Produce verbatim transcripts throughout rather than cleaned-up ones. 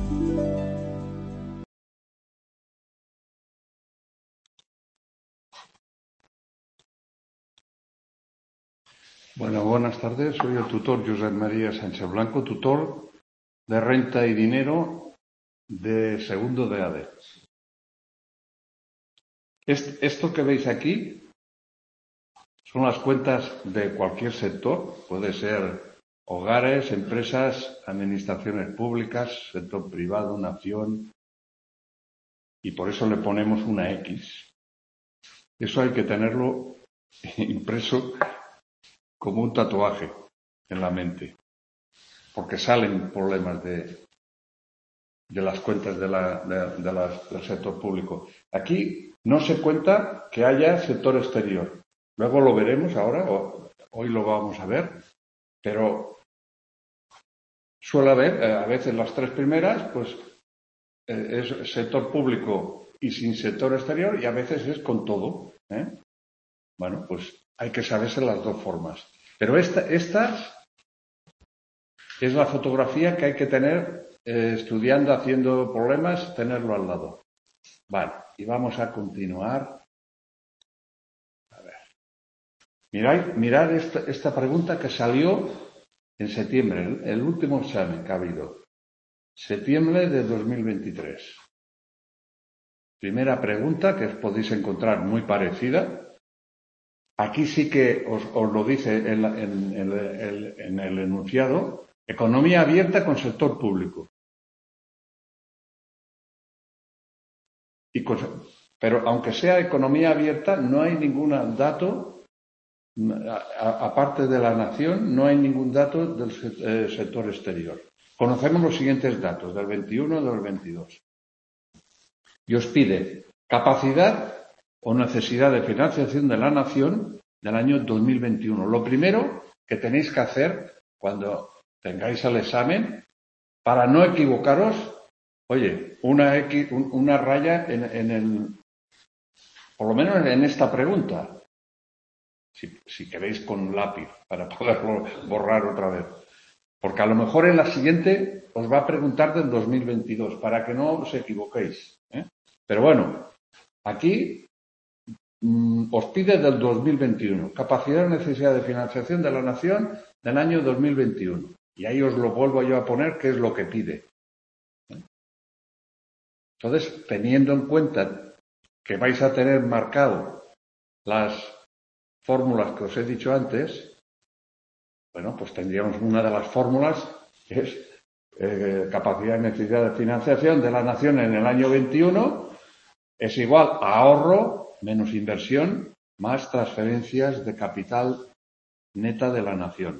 Bueno, buenas tardes. Soy el tutor Josep María Sánchez Blanco, tutor de renta y dinero de segundo de A D E. Esto que veis aquí son las cuentas de cualquier sector. Puede ser hogares, empresas, administraciones públicas, sector privado, nación. Y por eso le ponemos una X. Eso hay que tenerlo impreso como un tatuaje en la mente, porque salen problemas de, de las cuentas de la, de, de las, del sector público. Aquí no se cuenta que haya sector exterior. Luego lo veremos ahora, o, hoy lo vamos a ver, pero suele haber, eh, a veces las tres primeras, pues eh, es sector público y sin sector exterior, y a veces es con todo, ¿eh? Bueno, pues hay que saberse las dos formas. Pero esta, estas es la fotografía que hay que tener eh, estudiando, haciendo problemas, tenerlo al lado. Vale, y vamos a continuar. A ver. Mirad, mirad esta, esta pregunta que salió en septiembre, el, el último examen que ha habido. Septiembre de dos mil veintitrés. Primera pregunta que os podéis encontrar muy parecida. Aquí sí que os, os lo dice en, en, en, en, en el enunciado. Economía abierta con sector público. Y con, pero aunque sea economía abierta, no hay ningún dato, aparte de la nación, no hay ningún dato del eh, sector exterior. Conocemos los siguientes datos, del veintiuno y del veintidós. Y os pide capacidad o necesidad de financiación de la nación del año dos mil veintiuno. Lo primero que tenéis que hacer cuando tengáis el examen, para no equivocaros, oye, una, X, una raya en, en el, por lo menos en esta pregunta, si, si queréis con lápiz, para poderlo borrar otra vez. Porque a lo mejor en la siguiente os va a preguntar del dos mil veintidós, para que no os equivoquéis, ¿eh? Pero bueno, aquí mmm, os pide del dos mil veintiuno, capacidad y necesidad de financiación de la nación del año dos mil veintiuno. Y ahí os lo vuelvo yo a poner, qué es lo que pide. Entonces, teniendo en cuenta que vais a tener marcado las fórmulas que os he dicho antes, bueno, pues tendríamos una de las fórmulas que es eh, capacidad y necesidad de financiación de la nación en el año veintiuno es igual a ahorro menos inversión más transferencias de capital neta de la nación.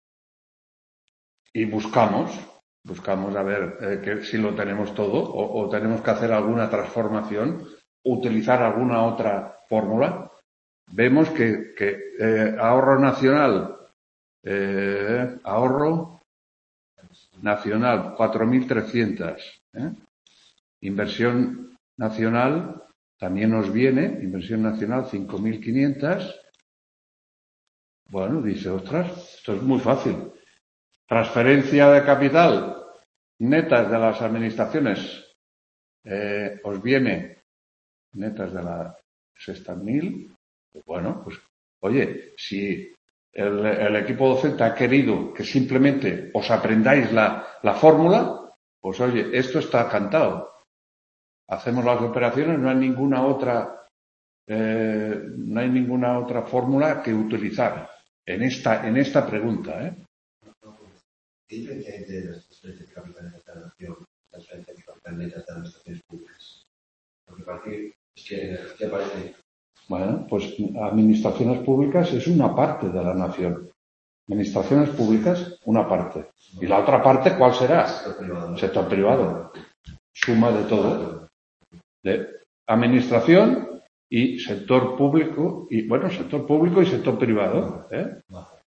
Y buscamos, buscamos a ver eh, que, si lo tenemos todo o, o tenemos que hacer alguna transformación, utilizar alguna otra fórmula. Vemos que, que eh, ahorro nacional, eh, ahorro nacional cuatro mil trescientos, ¿eh? Inversión nacional también nos viene, inversión nacional cinco mil quinientos. Bueno, dice, ostras, esto es muy fácil. Transferencia de capital netas de las administraciones, eh, os viene netas de la sexta mil. Bueno, pues, oye, si el, el equipo docente ha querido que simplemente os aprendáis la, la fórmula, pues oye, esto está cantado. Hacemos las operaciones, no hay ninguna otra, eh, no hay ninguna otra fórmula que utilizar en esta, en esta pregunta, ¿eh? ¿Qué diferencia hay entre las transferencias de capital de la nación y las transferencias de capital netas de administraciones públicas? Porque para qué es que, ¿qué aparece? Bueno, pues administraciones públicas es una parte de la nación. Administraciones públicas, una parte. ¿Y la otra parte cuál será? Sector privado. Sector privado. Suma de todo. De administración y sector público, y bueno, sector público y sector privado, ¿eh?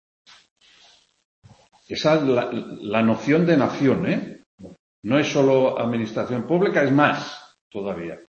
Esa es la, la noción de nación, ¿eh? No es solo administración pública, es más todavía.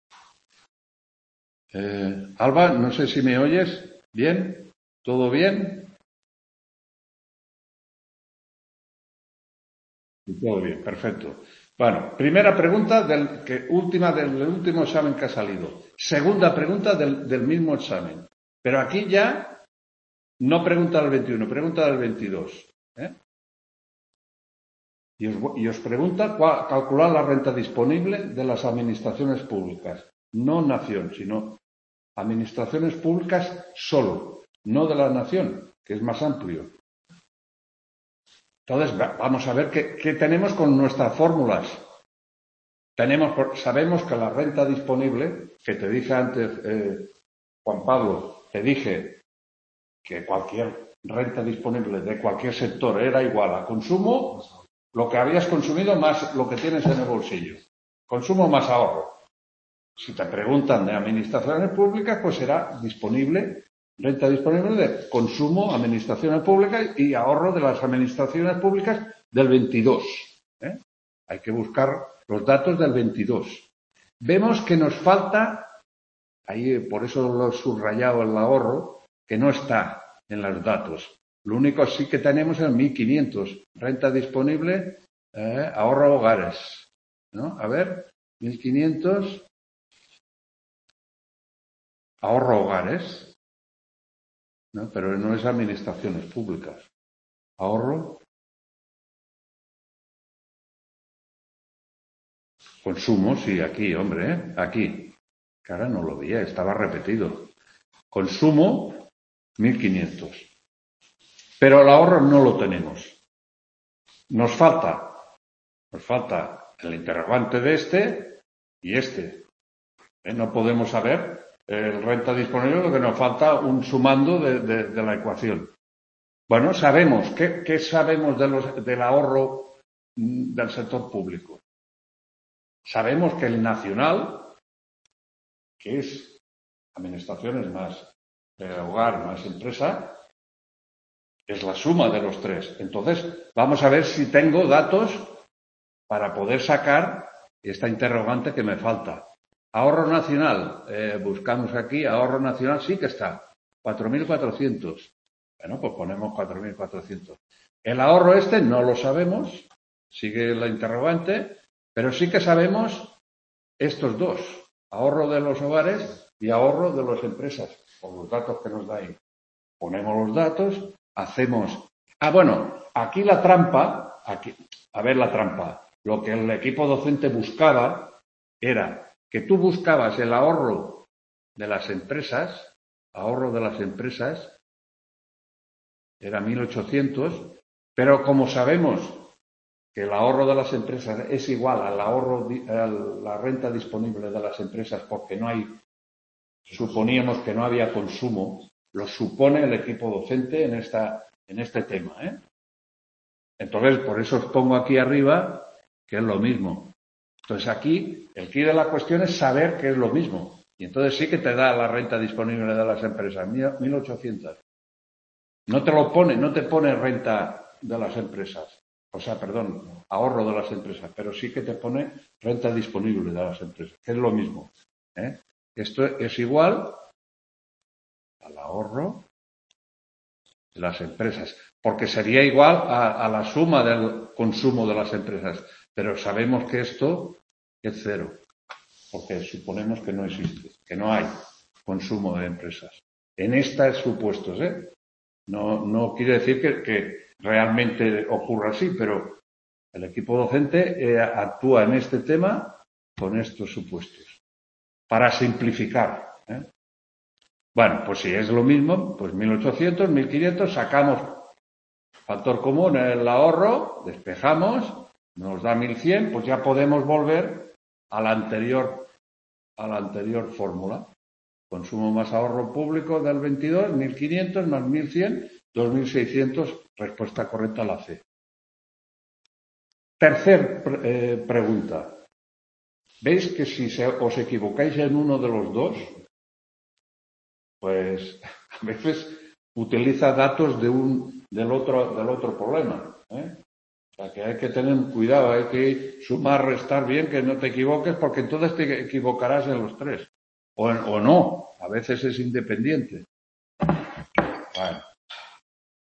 Eh, Alba, no sé si me oyes. ¿Bien? ¿Todo bien? Todo bien, perfecto. Bueno, primera pregunta, del, que, última del último examen que ha salido. Segunda pregunta del, del mismo examen. Pero aquí ya no pregunta del veintiuno, pregunta del veintidós. ¿eh? Y, os, y os pregunta cuál, calcular la renta disponible de las administraciones públicas. No nación, sino administraciones públicas solo, no de la nación, que es más amplio. Entonces, vamos a ver qué, qué tenemos con nuestras fórmulas. Tenemos, sabemos que la renta disponible, que te dije antes, eh, Juan Pablo, te dije que cualquier renta disponible de cualquier sector era igual a consumo, lo que habías consumido más lo que tienes en el bolsillo. Consumo más ahorro. Si te preguntan de administraciones públicas, pues será disponible, renta disponible de consumo, administraciones públicas y ahorro de las administraciones públicas del veintidós. ¿eh? Hay que buscar los datos del veintidós. Vemos que nos falta, ahí por eso lo he subrayado el ahorro, que no está en los datos. Lo único sí que tenemos es mil quinientos, renta disponible, eh, ahorro hogares. ¿no? A ver, mil quinientos... Ahorro hogares, ¿no? Pero no es administraciones públicas. Ahorro, consumo, sí, aquí, hombre, ¿eh? aquí. Que ahora no lo veía, estaba repetido. Consumo, mil quinientos. Pero el ahorro no lo tenemos. Nos falta, nos falta el interrogante de este y este. ¿Eh? No podemos saber el renta disponible, lo que nos falta un sumando de, de, de la ecuación. Bueno, sabemos, ¿qué, qué sabemos de los, del ahorro del sector público? Sabemos que el nacional, que es administraciones más eh, hogar, más empresa, es la suma de los tres. Entonces, vamos a ver si tengo datos para poder sacar esta interrogante que me falta. Ahorro nacional, eh, buscamos aquí, ahorro nacional sí que está, cuatro mil cuatrocientos. Bueno, pues ponemos cuatro mil cuatrocientos. El ahorro este no lo sabemos, sigue la interrogante, pero sí que sabemos estos dos, ahorro de los hogares y ahorro de las empresas, por los datos que nos da ahí. Ponemos los datos, hacemos... Ah, bueno, aquí la trampa, aquí, a ver la trampa, lo que el equipo docente buscaba era que tú buscabas el ahorro de las empresas, ahorro de las empresas, era mil ochocientos, pero como sabemos que el ahorro de las empresas es igual al ahorro, a la renta disponible de las empresas porque no hay, suponíamos que no había consumo, lo supone el equipo docente en, esta, en este tema. ¿eh? Entonces, por eso os pongo aquí arriba que es lo mismo. Entonces aquí el quid de la cuestión es saber que es lo mismo. Y entonces sí que te da la renta disponible de las empresas, mil ochocientos. No te lo pone, no te pone renta de las empresas. O sea, perdón, ahorro de las empresas, pero sí que te pone renta disponible de las empresas, que es lo mismo. ¿eh? Esto es igual al ahorro de las empresas, porque sería igual a, a la suma del consumo de las empresas, pero sabemos que esto es cero, porque suponemos que no existe, que no hay consumo de empresas. En estos supuestos, ¿eh? No, no quiere decir que, que realmente ocurra así, pero el equipo docente eh, actúa en este tema con estos supuestos, para simplificar. ¿eh? Bueno, pues si es lo mismo, pues mil ochocientos, mil quinientos, sacamos factor común, el ahorro, despejamos, nos da mil cien, pues ya podemos volver a la anterior, a la anterior fórmula. Consumo más ahorro público del veintidós, mil quinientos más mil cien, dos mil seiscientos, respuesta correcta a la C. Tercer eh, pregunta. ¿Veis que si se, os equivocáis en uno de los dos, pues a veces utiliza datos de un, del, otro, del otro problema? ¿eh? O sea que hay que tener cuidado, hay que sumar, restar bien, que no te equivoques, porque entonces te equivocarás en los tres. O, o no, a veces es independiente. Bueno.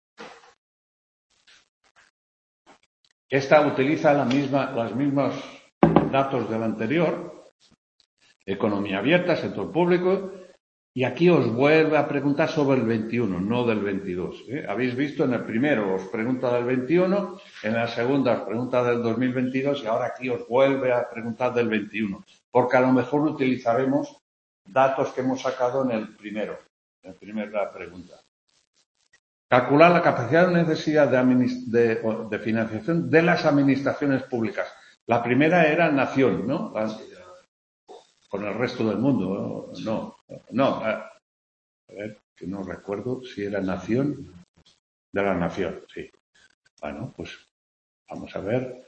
Esta utiliza la misma, las mismas datos del anterior, economía abierta, sector público, y aquí os vuelve a preguntar sobre el veintiuno, no del veintidós. ¿eh? Habéis visto en el primero os pregunta del veintiuno, en la segunda os pregunta del dos mil veintidós y ahora aquí os vuelve a preguntar del veintiuno, porque a lo mejor utilizaremos datos que hemos sacado en el primero, en la primera pregunta. Calcular la capacidad de necesidad de, de, de financiación de las administraciones públicas. La primera era nación, ¿no? La, con el resto del mundo, no, no, a ver, que no recuerdo si era nación, de la nación, sí. Bueno, pues vamos a ver.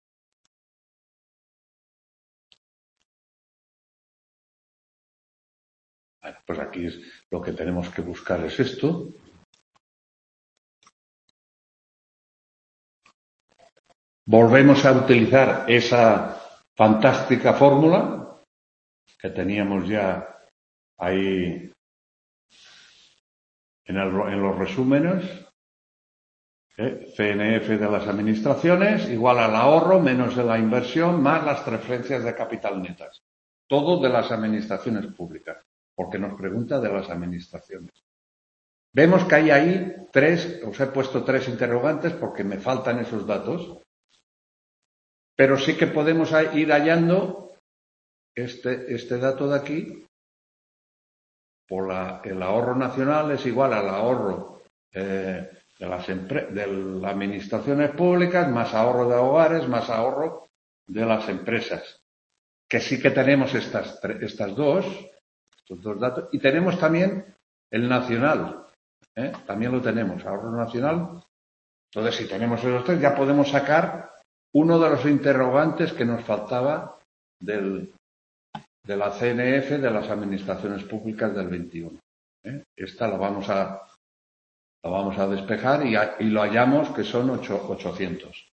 Bueno, pues aquí es, lo que tenemos que buscar es esto. Volvemos a utilizar esa fantástica fórmula que teníamos ya ahí en, el, en los resúmenes. ¿eh? C N F de las administraciones igual al ahorro menos de la inversión más las transferencias de capital netas. Todo de las administraciones públicas, porque nos pregunta de las administraciones. Vemos que hay ahí tres, os he puesto tres interrogantes porque me faltan esos datos, pero sí que podemos ir hallando este, este dato de aquí. Por la, el ahorro nacional es igual al ahorro eh, de las de las administraciones públicas, más ahorro de hogares, más ahorro de las empresas. Que sí que tenemos estas, estas dos, estos dos datos, y tenemos también el nacional, ¿eh? También lo tenemos, ahorro nacional. Entonces, si tenemos esos tres, ya podemos sacar uno de los interrogantes que nos faltaba del, de la C N F de las administraciones públicas del veintiuno. ¿eh? Esta la vamos a la vamos a despejar y, a, y lo hallamos que son ocho, ochocientos.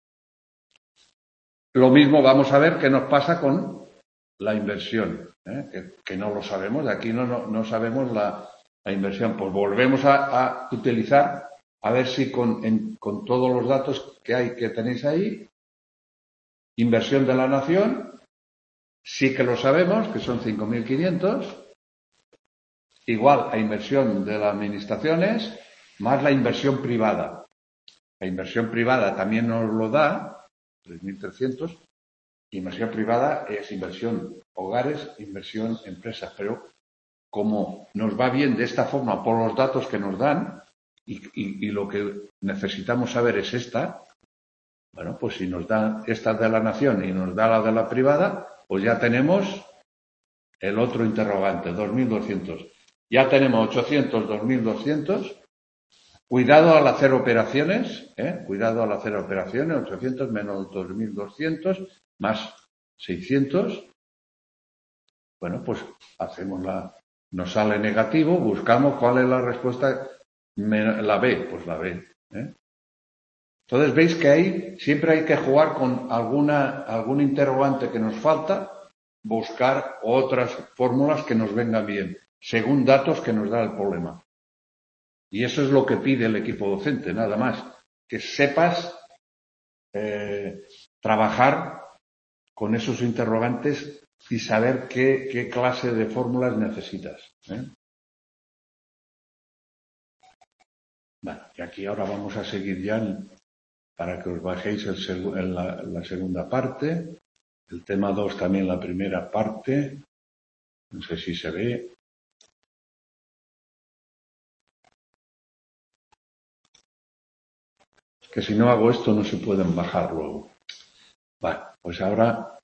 Lo mismo vamos a ver qué nos pasa con la inversión, ¿eh? que, que no lo sabemos, de aquí no, no, no sabemos la, la inversión. Pues volvemos a, a utilizar, a ver si con, en, con todos los datos que hay, que tenéis ahí, inversión de la nación, sí que lo sabemos, que son cinco mil quinientos, igual a inversión de las administraciones, más la inversión privada. La inversión privada también nos lo da, tres mil trescientos. Inversión privada es inversión hogares, inversión empresas. Pero como nos va bien de esta forma por los datos que nos dan, y, y, y lo que necesitamos saber es esta, bueno, pues si nos da esta de la nación y nos da la de la privada, pues ya tenemos el otro interrogante, dos mil doscientos. Ya tenemos ochocientos, dos mil doscientos. Cuidado al hacer operaciones, ¿eh? Cuidado al hacer operaciones, ochocientos menos dos mil doscientos más seiscientos. Bueno, pues hacemos la, nos sale negativo, buscamos cuál es la respuesta, la B, pues la B. ¿eh? Entonces veis que ahí siempre hay que jugar con alguna, algún interrogante que nos falta, buscar otras fórmulas que nos vengan bien, según datos que nos da el problema. Y eso es lo que pide el equipo docente, nada más. Que sepas eh, trabajar con esos interrogantes y saber qué, qué clase de fórmulas necesitas. ¿eh? Bueno, y aquí ahora vamos a seguir ya en, para que os bajéis el seg en la, la segunda parte. El tema dos también la primera parte. No sé si se ve. Que si no hago esto no se pueden bajar luego. Vale, pues ahora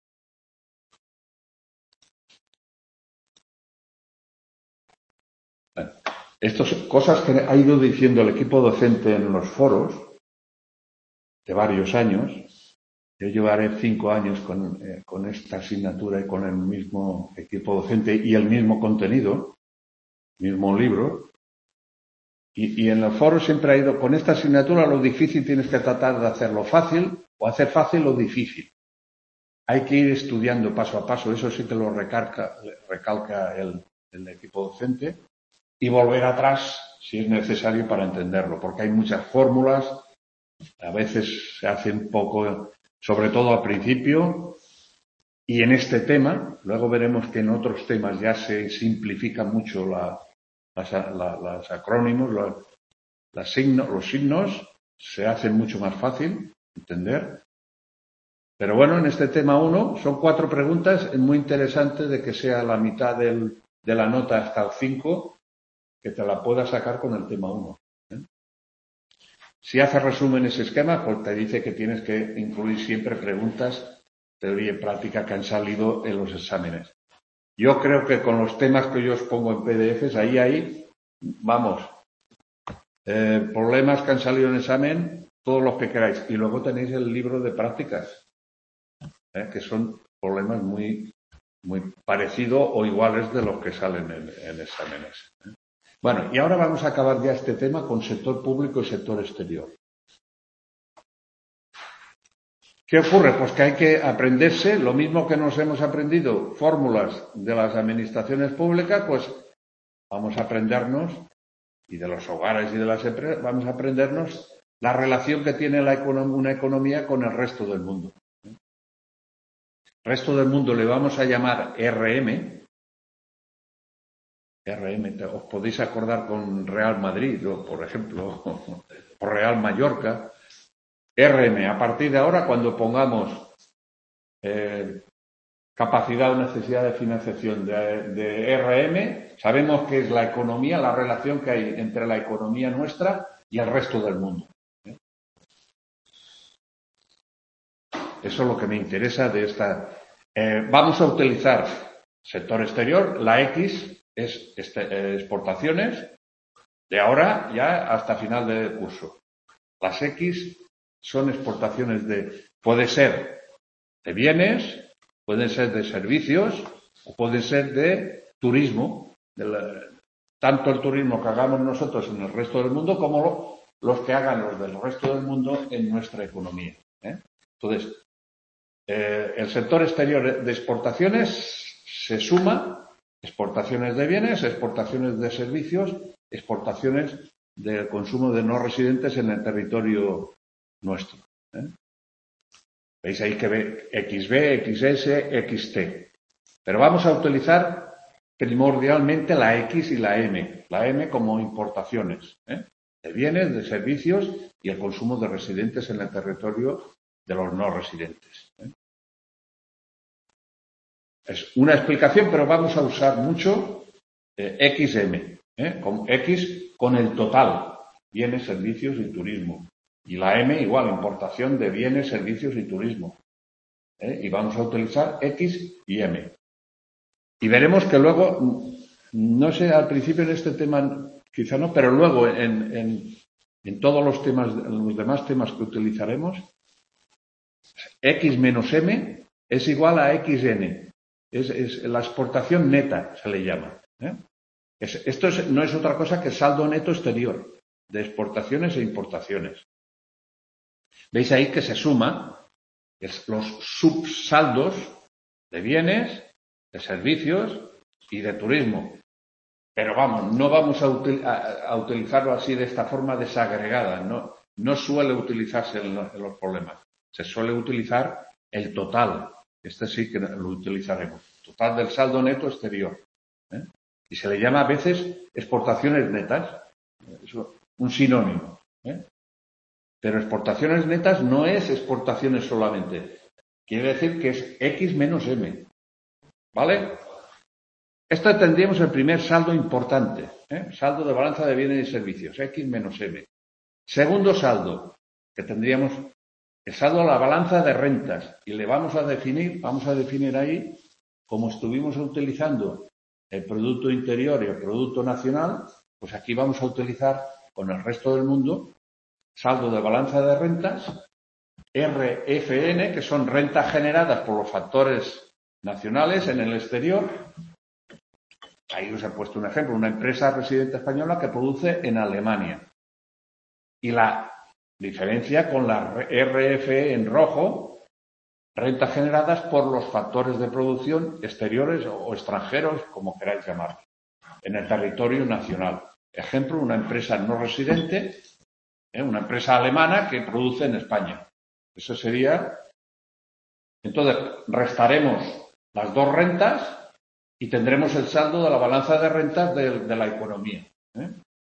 bueno, estas cosas que ha ido diciendo el equipo docente en los foros de varios años. Yo llevaré cinco años con, eh, con esta asignatura y con el mismo equipo docente y el mismo contenido, mismo libro. Y, y en los foros siempre ha ido, con esta asignatura lo difícil tienes que tratar de hacerlo fácil o hacer fácil lo difícil. Hay que ir estudiando paso a paso, eso sí que lo recalca, recalca el, el equipo docente, y volver atrás si es necesario para entenderlo, porque hay muchas fórmulas, a veces se hace un poco, sobre todo al principio, Y en este tema, luego veremos que en otros temas ya se simplifica mucho la, las, la, los acrónimos, la, la signo, los signos, se hacen mucho más fácil entender. Pero bueno, en este tema uno son cuatro preguntas, es muy interesante de que sea la mitad del, de la nota hasta el cinco, que te la puedas sacar con el tema uno. ¿eh? Si haces resumen ese esquema, pues te dice que tienes que incluir siempre preguntas, teoría y práctica que han salido en los exámenes. Yo creo que con los temas que yo os pongo en P D Fs, ahí, ahí, vamos, eh, problemas que han salido en examen, todos los que queráis. Y luego tenéis el libro de prácticas. ¿Eh? Que son problemas muy, muy parecidos o iguales de los que salen en, en exámenes. ¿eh? Bueno, y ahora vamos a acabar ya este tema con sector público y sector exterior. ¿Qué ocurre? Pues que hay que aprenderse lo mismo que nos hemos aprendido fórmulas de las administraciones públicas, pues vamos a aprendernos, y de los hogares y de las empresas, vamos a aprendernos la relación que tiene la econom- una economía con el resto del mundo. Resto del mundo le vamos a llamar R M. R M, os podéis acordar con Real Madrid, o por ejemplo, o Real Mallorca. R M, a partir de ahora, cuando pongamos eh, capacidad o necesidad de financiación de, de R M, sabemos que es la economía, la relación que hay entre la economía nuestra y el resto del mundo. ¿eh? Eso es lo que me interesa de esta. Eh, vamos a utilizar sector exterior, la X es este, eh, exportaciones, de ahora ya hasta final de curso. Las X son exportaciones de, puede ser de bienes, pueden ser de servicios o pueden ser de turismo, de la, tanto el turismo que hagamos nosotros en el resto del mundo como lo, los que hagan los del resto del mundo en nuestra economía. ¿eh? Entonces, Eh, el sector exterior de exportaciones se suma exportaciones de bienes, exportaciones de servicios, exportaciones del consumo de no residentes en el territorio nuestro. ¿eh? Veis ahí que ve X B, X S, X T. Pero vamos a utilizar primordialmente la X y la M. La M como importaciones ¿eh? de bienes, de servicios y el consumo de residentes en el territorio de los no residentes. ¿eh? Es una explicación, pero vamos a usar mucho eh, X M, ¿eh? con X con el total, bienes, servicios y turismo. Y la M igual, importación de bienes, servicios y turismo. ¿eh? Y vamos a utilizar X y M. Y veremos que luego, no sé, al principio en este tema quizá no, pero luego en, en, en todos los temas, en los demás temas que utilizaremos, X menos M es igual a X N. Es, es la exportación neta, se le llama. ¿eh? Es, esto es, no es otra cosa que saldo neto exterior de exportaciones e importaciones. Veis ahí que se suma es los subsaldos de bienes, de servicios y de turismo. Pero vamos, no vamos a, util, a, a utilizarlo así de esta forma desagregada. No, no suele utilizarse en, lo, en los problemas. Se suele utilizar el total. Este sí que lo utilizaremos. Total del saldo neto exterior. ¿eh? Y se le llama a veces exportaciones netas. Es un sinónimo. ¿eh? Pero exportaciones netas no es exportaciones solamente. Quiere decir que es X menos M. ¿Vale? Esto tendríamos el primer saldo importante. ¿eh? Saldo de balanza de bienes y servicios. X menos M. Segundo saldo, que tendríamos el saldo a la balanza de rentas. Y le vamos a definir, vamos a definir ahí, como estuvimos utilizando el Producto Interior y el Producto Nacional, pues aquí vamos a utilizar con el resto del mundo saldo de balanza de rentas, R F N, que son rentas generadas por los factores nacionales en el exterior. Ahí os he puesto un ejemplo, una empresa residente española que produce en Alemania. Y la diferencia con la R F en rojo, rentas generadas por los factores de producción exteriores o extranjeros, como queráis llamar, en el territorio nacional. Ejemplo, una empresa no residente, ¿eh? una empresa alemana que produce en España. Eso sería. Entonces, restaremos las dos rentas y tendremos el saldo de la balanza de rentas de, de la economía. ¿eh?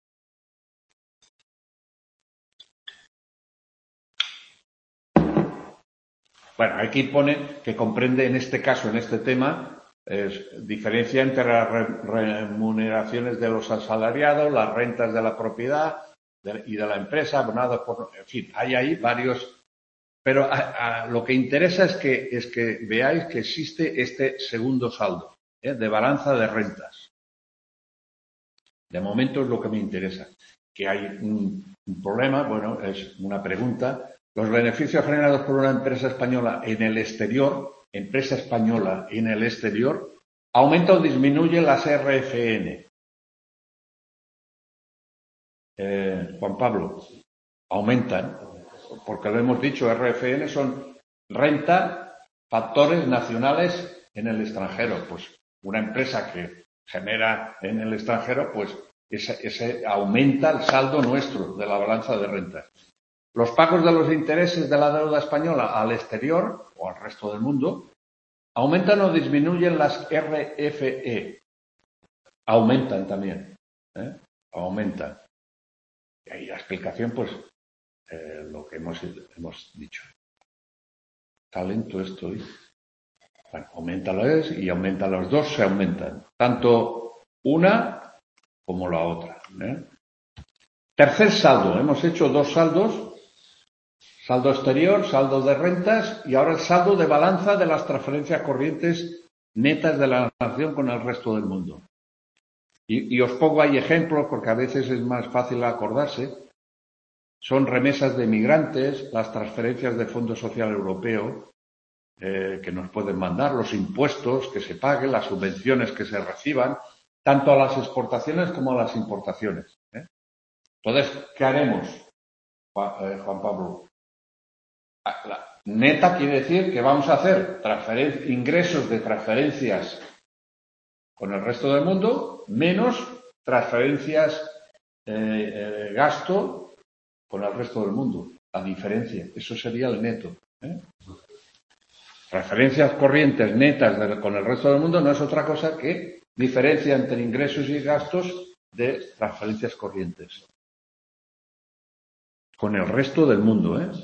Bueno, aquí pone que comprende en este caso, en este tema, es diferencia entre las remuneraciones de los asalariados, las rentas de la propiedad de, y de la empresa, abonados por, en fin, hay ahí varios. Pero a, a, lo que interesa es que, es que veáis que existe este segundo saldo, ¿eh? de balanza de rentas. De momento es lo que me interesa. Que hay un, un problema, bueno, es una pregunta. Los beneficios generados por una empresa española en el exterior, empresa española en el exterior, aumenta o disminuye las R F N. Eh, Juan Pablo, aumentan, porque lo hemos dicho, R F N son renta, factores nacionales en el extranjero. Pues una empresa que genera en el extranjero, pues ese, ese aumenta el saldo nuestro de la balanza de rentas. Los pagos de los intereses de la deuda española al exterior o al resto del mundo aumentan o disminuyen las R F E. Aumentan también. ¿eh? Aumentan. Y ahí la explicación, pues, eh, lo que hemos, hemos dicho. Talento esto hoy. Bueno, aumenta lo es y aumenta los dos, se aumentan. Tanto una como la otra. ¿eh? Tercer saldo. Hemos hecho dos saldos. Saldo exterior, saldo de rentas y ahora el saldo de balanza de las transferencias corrientes netas de la nación con el resto del mundo. Y, y os pongo ahí ejemplos porque a veces es más fácil acordarse. Son remesas de migrantes, las transferencias de Fondo Social Europeo eh, que nos pueden mandar, los impuestos que se paguen, las subvenciones que se reciban, tanto a las exportaciones como a las importaciones. ¿eh? Entonces, ¿qué haremos, Juan Pablo? La neta quiere decir que vamos a hacer ingresos de transferencias con el resto del mundo, menos transferencias eh, eh, gasto con el resto del mundo. La diferencia, eso sería el neto. ¿eh? Transferencias corrientes netas de, con el resto del mundo no es otra cosa que diferencia entre ingresos y gastos de transferencias corrientes. Con el resto del mundo, ¿eh?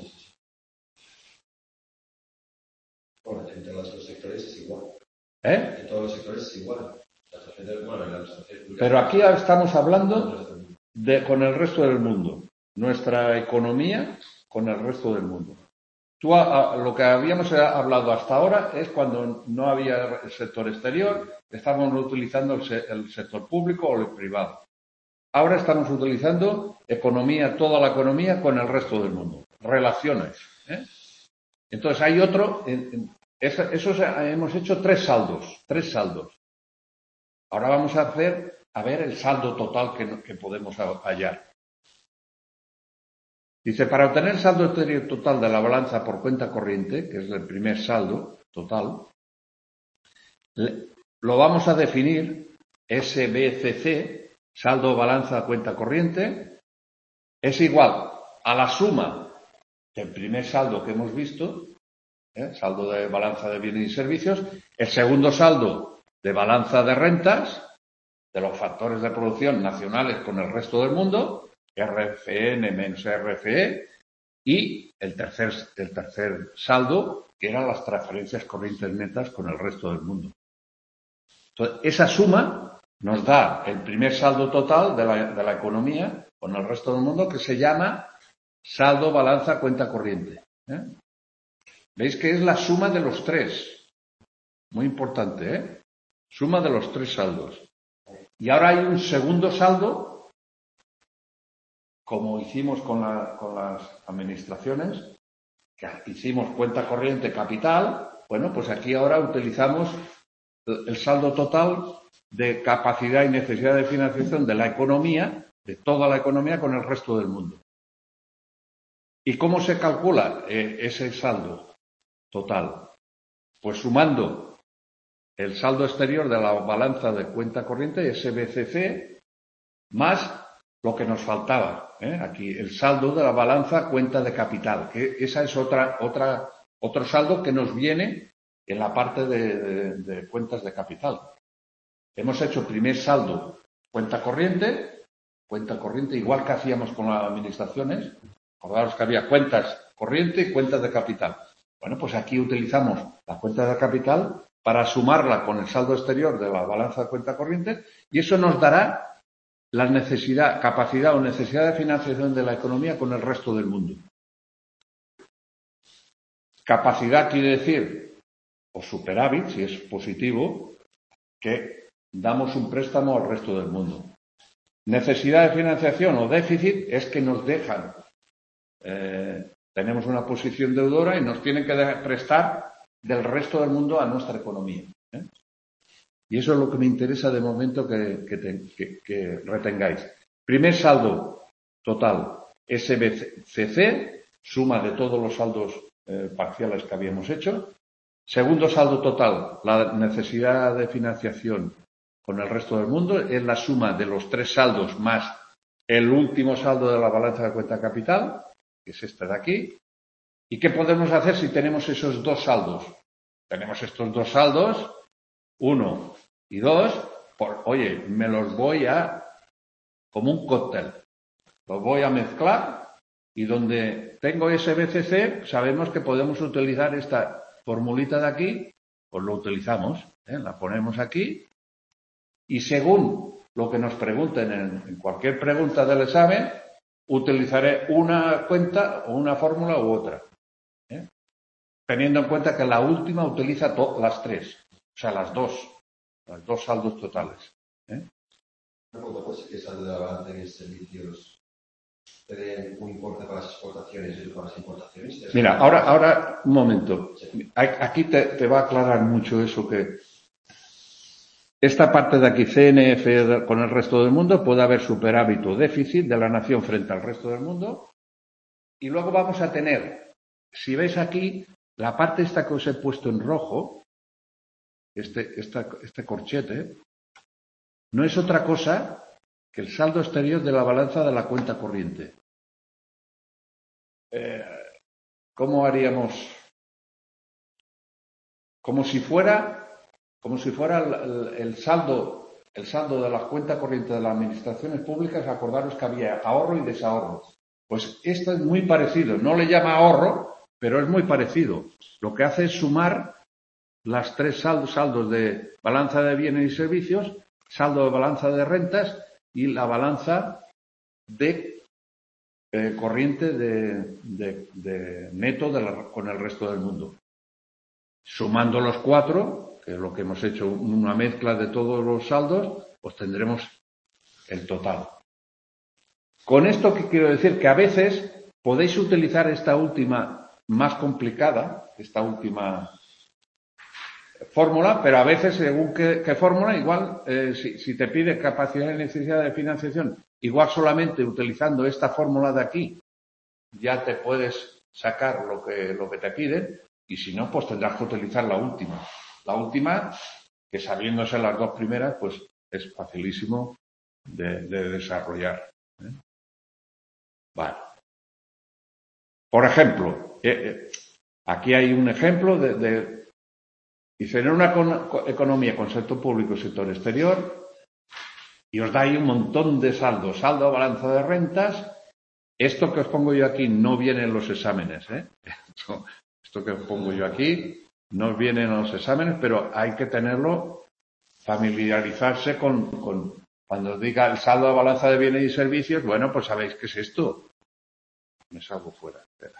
Bueno, en todos los sectores es igual. ¿Eh? En todos los sectores es igual. Bueno, en Pero aquí estamos hablando de con el resto del mundo. Nuestra economía con el resto del mundo. Tú, a, a, lo que habíamos hablado hasta ahora es cuando no había el sector exterior, estábamos utilizando el, se, el sector público o el privado. Ahora estamos utilizando economía, toda la economía con el resto del mundo. Relaciones. ¿eh? Entonces hay otro, eso, eso hemos hecho tres saldos, tres saldos. Ahora vamos a hacer, a ver el saldo total que, que podemos hallar. Dice, para obtener el saldo exterior total de la balanza por cuenta corriente, que es el primer saldo total, lo vamos a definir S B C C, saldo balanza cuenta corriente, es igual a la suma del primer saldo que hemos visto, ¿eh? saldo de balanza de bienes y servicios, el segundo saldo de balanza de rentas, de los factores de producción nacionales con el resto del mundo, R F N menos R F E, y el tercer, el tercer saldo, que eran las transferencias corrientes netas con el resto del mundo. Entonces, esa suma nos da el primer saldo total de la, de la economía con el resto del mundo, que se llama saldo balanza cuenta corriente. ¿eh? ¿Veis que es la suma de los tres? Muy importante, ¿eh? Suma de los tres saldos. Y ahora hay un segundo saldo, como hicimos con, la, con las administraciones, que hicimos cuenta corriente capital. Bueno, pues aquí ahora utilizamos el saldo total de capacidad y necesidad de financiación de la economía, de toda la economía con el resto del mundo. ¿Y cómo se calcula eh, ese saldo total? Pues sumando el saldo exterior de la balanza de cuenta corriente, S B C C, más lo que nos faltaba, ¿eh? aquí el saldo de la balanza cuenta de capital, que esa es otra, otra, otro saldo que nos viene en la parte de, de, de cuentas de capital. Hemos hecho primer saldo, cuenta corriente, cuenta corriente, igual que hacíamos con las administraciones. Acordaros que había cuentas corriente y cuentas de capital. Bueno, pues aquí utilizamos la cuenta de capital para sumarla con el saldo exterior de la balanza de cuenta corriente y eso nos dará la necesidad, capacidad o necesidad de financiación de la economía con el resto del mundo. Capacidad quiere decir, o superávit, si es positivo, que damos un préstamo al resto del mundo. Necesidad de financiación o déficit es que nos dejan, eh, tenemos una posición deudora y nos tienen que prestar del resto del mundo a nuestra economía. ¿eh? Y eso es lo que me interesa de momento que, que, te, que, que retengáis. Primer saldo total, S B C C, suma de todos los saldos eh, parciales que habíamos hecho. Segundo saldo total, la necesidad de financiación con el resto del mundo, es la suma de los tres saldos más el último saldo de la balanza de cuenta capital, que es este de aquí. ¿Y qué podemos hacer si tenemos esos dos saldos? Tenemos estos dos saldos, uno y dos, por, oye, me los voy a, como un cóctel, los voy a mezclar y donde tengo S B C C, sabemos que podemos utilizar esta formulita de aquí, pues lo utilizamos, ¿eh? La ponemos aquí y según lo que nos pregunten en, en cualquier pregunta del examen, utilizaré una cuenta o una fórmula u otra. ¿eh? Teniendo en cuenta que la última utiliza las tres, o sea, las dos, las dos saldos totales. ¿eh? Una pregunta, ¿puede ser que el saldo de la balanza de servicios te den un importe para las exportaciones y otro para las importaciones? Mira, ahora, ahora, un momento. Aquí te, te va a aclarar mucho eso que esta parte de aquí, C N F con el resto del mundo, puede haber superávit o déficit de la nación frente al resto del mundo. Y luego vamos a tener, si veis aquí, la parte esta que os he puesto en rojo, este, esta, este corchete, no es otra cosa que el saldo exterior de la balanza de la cuenta corriente. Eh, ¿Cómo haríamos? Como si fuera, como si fuera el, el, el saldo, el saldo de la cuenta corriente de las administraciones públicas. Acordaros que había ahorro y desahorro. Pues esto es muy parecido. No le llama ahorro, pero es muy parecido. Lo que hace es sumar las tres saldos, saldos de balanza de bienes y servicios, saldo de balanza de rentas y la balanza de eh, corriente de, de, de neto de la, con el resto del mundo. Sumando los cuatro, que es lo que hemos hecho, una mezcla de todos los saldos, pues tendremos el total. Con esto, ¿qué quiero decir? Que a veces podéis utilizar esta última más complicada, esta última fórmula, pero a veces, según qué, qué fórmula, igual, eh, si, si te pide capacidad y necesidad de financiación, igual solamente utilizando esta fórmula de aquí, ya te puedes sacar lo que, lo que te piden, y si no, pues tendrás que utilizar la última. La última, que sabiéndose las dos primeras, pues es facilísimo de, de desarrollar. ¿eh? Vale. Por ejemplo, eh, eh, aquí hay un ejemplo de, de dice, en una con, economía con sector público y sector exterior, y os da ahí un montón de saldos, saldo, balanza de rentas. Esto que os pongo yo aquí no viene en los exámenes, ¿eh? Esto, esto que os pongo yo aquí no viene en los exámenes, pero hay que tenerlo, familiarizarse con, con cuando os diga el saldo de balanza de bienes y servicios, bueno, pues sabéis qué es esto. Me salgo fuera, espera.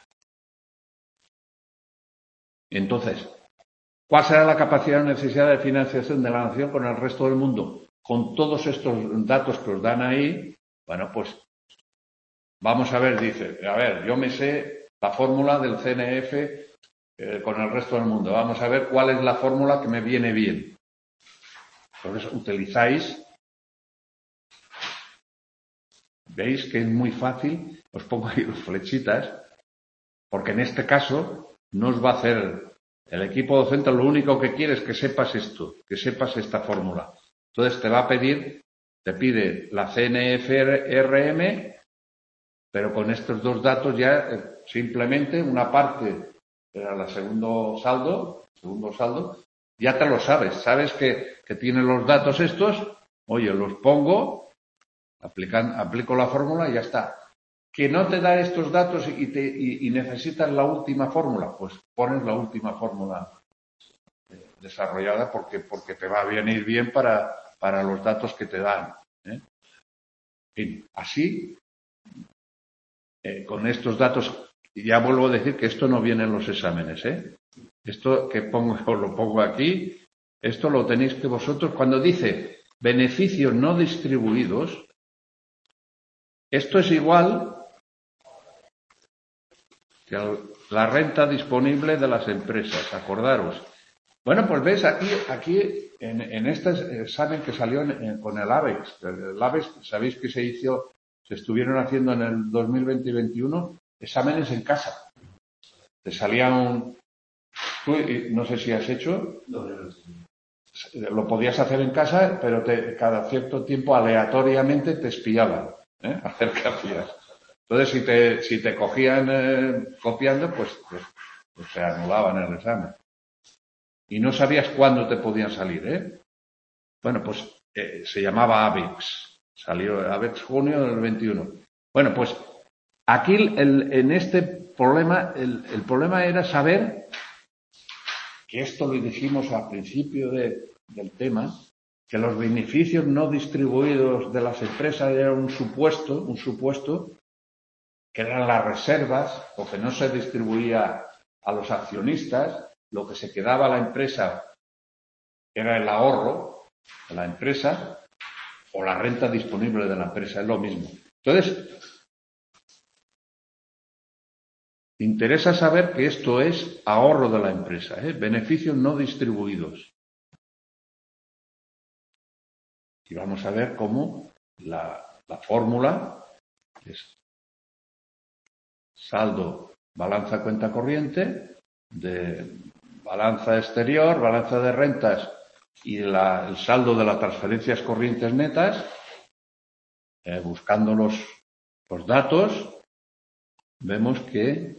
Entonces, ¿cuál será la capacidad o necesidad de financiación de la nación con el resto del mundo? Con todos estos datos que os dan ahí, bueno, pues vamos a ver, dice, a ver, yo me sé la fórmula del C N F eh, con el resto del mundo. Vamos a ver cuál es la fórmula que me viene bien. Entonces, utilizáis, veis que es muy fácil, os pongo ahí las flechitas, porque en este caso no os va a hacer, el equipo docente lo único que quiere es que sepas esto, que sepas esta fórmula. Entonces te va a pedir, te pide la C N F R M, pero con estos dos datos ya simplemente una parte era el segundo saldo segundo saldo, ya te lo sabes. Sabes que, que tiene los datos estos, oye, los pongo, aplican, aplico la fórmula y ya está. Que no te da estos datos y, te, y, y necesitas la última fórmula, pues pones la última fórmula desarrollada porque, porque te va a venir bien para, para los datos que te dan, ¿eh? En fin, así, eh, con estos datos, ya vuelvo a decir que esto no viene en los exámenes, ¿eh? Esto que pongo, os lo pongo aquí, esto lo tenéis que vosotros, cuando dice beneficios no distribuidos, esto es igual que la renta disponible de las empresas, acordaros. Bueno, pues ves, aquí, aquí en, en este examen que salió en, en, con el ABEX, el ABEX, sabéis que se hizo, se estuvieron haciendo en el dos mil veinte y veintiuno exámenes en casa. Te salían, tú, no sé si has hecho, lo podías hacer en casa, pero te, cada cierto tiempo aleatoriamente te espiaban, ¿eh? A ver qué hacías. Entonces, si te, si te cogían eh, copiando, pues, pues, pues se anulaban el examen. Y no sabías cuándo te podían salir, ¿eh? Bueno, pues eh, se llamaba ABEX. Salió ABEX junio del veintiuno. Bueno, pues aquí el, en este problema, el, el problema era saber, que esto lo dijimos al principio de, del tema, que los beneficios no distribuidos de las empresas eran un supuesto, un supuesto, que eran las reservas, o que no se distribuía a los accionistas, lo que se quedaba a la empresa era el ahorro de la empresa o la renta disponible de la empresa, es lo mismo. Entonces, interesa saber que esto es ahorro de la empresa, ¿eh? Beneficios no distribuidos. Y vamos a ver cómo la, la fórmula es saldo, balanza cuenta corriente, de balanza exterior, balanza de rentas y la, el saldo de las transferencias corrientes netas, eh, buscando los, los datos, vemos que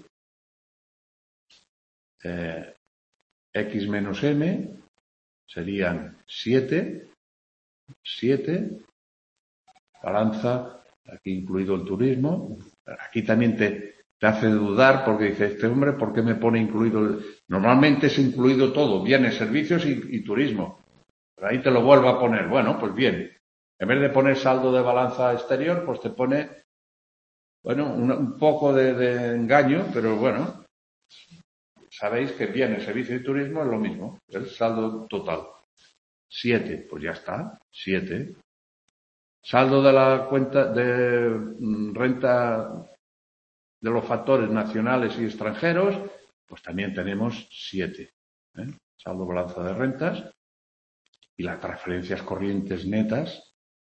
eh, X menos M serían siete, siete, balanza, aquí incluido el turismo, aquí también te, te hace dudar porque dice, este hombre, ¿por qué me pone incluido? Normalmente es incluido todo, bienes, servicios y, y turismo. Pero ahí te lo vuelvo a poner. Bueno, pues bien. En vez de poner saldo de balanza exterior, pues te pone, bueno, un, un poco de, de engaño, pero bueno, sabéis que bienes, servicios y turismo es lo mismo, el saldo total. Siete, pues ya está, siete. Saldo de la cuenta de renta de los factores nacionales y extranjeros, pues también tenemos siete. ¿eh? Saldo balanza de rentas y las transferencias corrientes netas,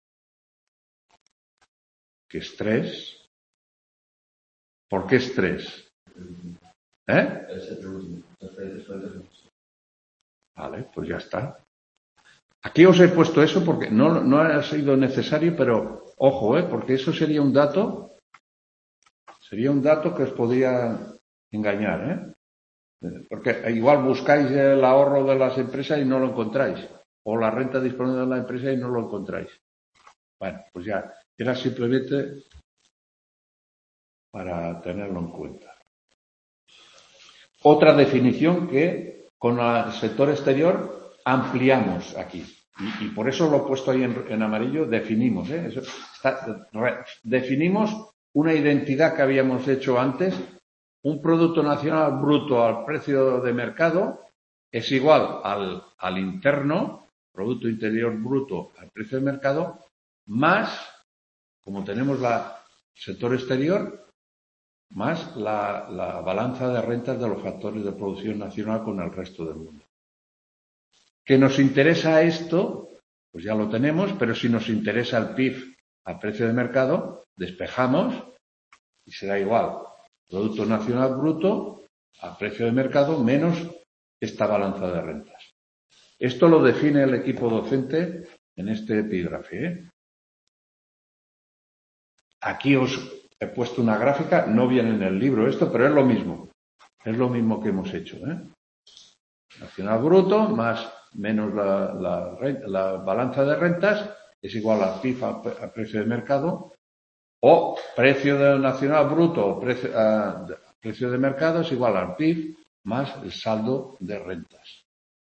que es tres. ¿Por qué es tres? ¿Eh? Vale, pues ya está. Aquí os he puesto eso porque no, no ha sido necesario, pero ojo, ¿eh? Porque eso sería un dato, sería un dato que os podría engañar, ¿eh? Porque igual buscáis el ahorro de las empresas y no lo encontráis, o la renta disponible de la empresa y no lo encontráis. Bueno, pues ya, era simplemente para tenerlo en cuenta. Otra definición que con el sector exterior ampliamos aquí. Y, y por eso lo he puesto ahí en, en amarillo, definimos. ¿eh? Eso está, re, definimos una identidad que habíamos hecho antes. Un Producto Nacional Bruto al precio de mercado es igual al, al interno, Producto Interior Bruto al precio de mercado, más, como tenemos la sector exterior, más la, la balanza de rentas de los factores de producción nacional con el resto del mundo. ¿Que nos interesa esto? Pues ya lo tenemos, pero si nos interesa el P I B a precio de mercado, despejamos y será igual. Producto Nacional Bruto a precio de mercado menos esta balanza de rentas. Esto lo define el equipo docente en este epígrafe. ¿eh? Aquí os he puesto una gráfica, no viene en el libro esto, pero es lo mismo. Es lo mismo que hemos hecho. ¿eh? nacional bruto más menos la, la, la balanza de rentas es igual al P I B a, a precio de mercado, o precio de nacional bruto o precio, a, precio de mercado es igual al P I B más el saldo de rentas.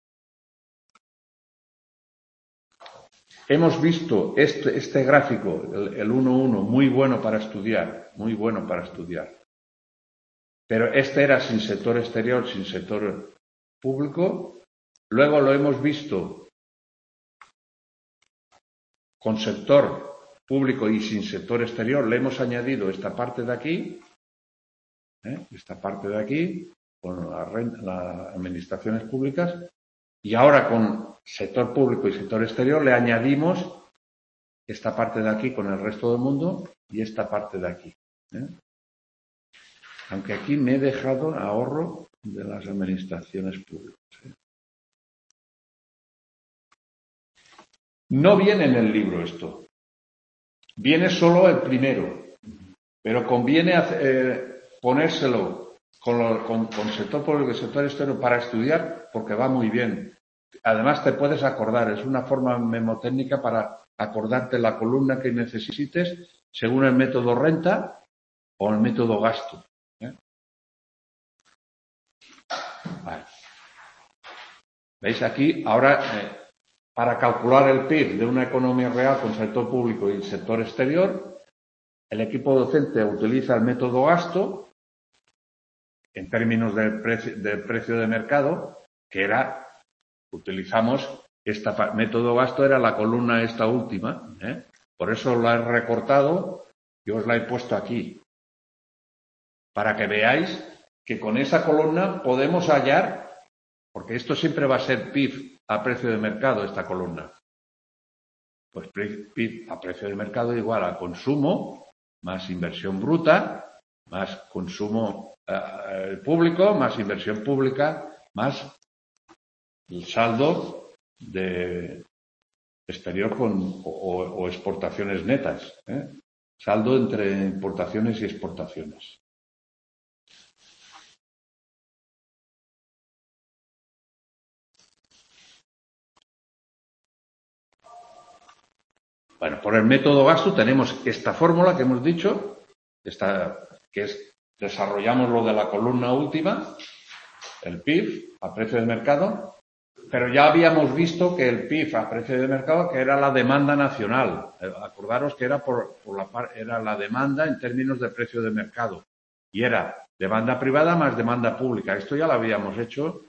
Hemos visto este, este gráfico, el uno uno, muy bueno para estudiar, muy bueno para estudiar. Pero este era sin sector exterior, sin sector público. Luego lo hemos visto con sector público y sin sector exterior. Le hemos añadido esta parte de aquí, ¿eh? esta parte de aquí, con las la administraciones públicas. Y ahora con sector público y sector exterior le añadimos esta parte de aquí con el resto del mundo y esta parte de aquí. ¿eh? Aunque aquí me he dejado ahorro de las administraciones públicas. ¿eh? No viene en el libro esto. Viene solo el primero. Pero conviene eh, ponérselo con, lo, con, con sector público y sector exterior para estudiar porque va muy bien. Además te puedes acordar. Es una forma memotécnica para acordarte la columna que necesites según el método renta o el método gasto. ¿eh? Vale. ¿Veis aquí? Ahora, eh, para calcular el P I B de una economía real con sector público y sector exterior, el equipo docente utiliza el método gasto en términos del precio, del precio de mercado, que era, utilizamos, este método gasto era la columna esta última, ¿eh? Por eso la he recortado y os la he puesto aquí, para que veáis que con esa columna podemos hallar, porque esto siempre va a ser P I B a precio de mercado, esta columna. Pues P I B a precio de mercado igual a consumo más inversión bruta, más consumo eh, público, más inversión pública, más el saldo de exterior con, o, o exportaciones netas. ¿eh? Saldo entre importaciones y exportaciones. Bueno, por el método gasto tenemos esta fórmula que hemos dicho, esta, que es, desarrollamos lo de la columna última, el P I B a precio de mercado, pero ya habíamos visto que el P I B a precio de mercado, que era la demanda nacional. Acordaros que era, por, por la, era la demanda en términos de precio de mercado. Y era demanda privada más demanda pública. Esto ya lo habíamos hecho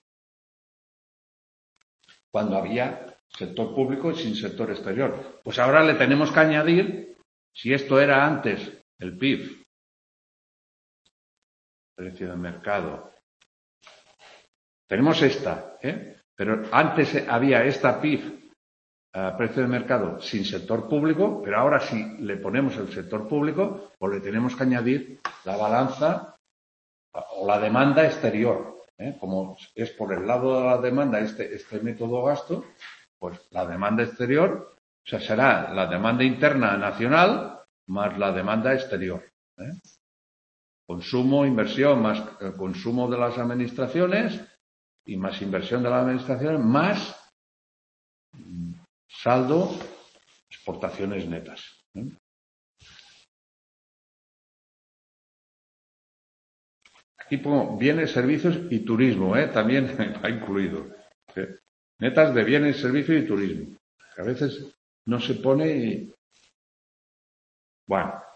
cuando había sector público y sin sector exterior. Pues ahora le tenemos que añadir, si esto era antes el P I B, precio de mercado, tenemos esta, ¿eh? Pero antes había esta P I B a precio de mercado sin sector público, pero ahora si le ponemos el sector público, pues le tenemos que añadir la balanza o la demanda exterior. ¿eh? Como es por el lado de la demanda este, este método gasto, pues la demanda exterior, o sea, será la demanda interna nacional más la demanda exterior. ¿eh? Consumo, inversión, más el consumo de las administraciones y más inversión de las administraciones, más saldo, exportaciones netas. ¿eh? Aquí pongo bienes, servicios y turismo, ¿eh? También va incluido. ¿eh? Netas de bienes, servicios y turismo. A veces no se pone y... Bueno.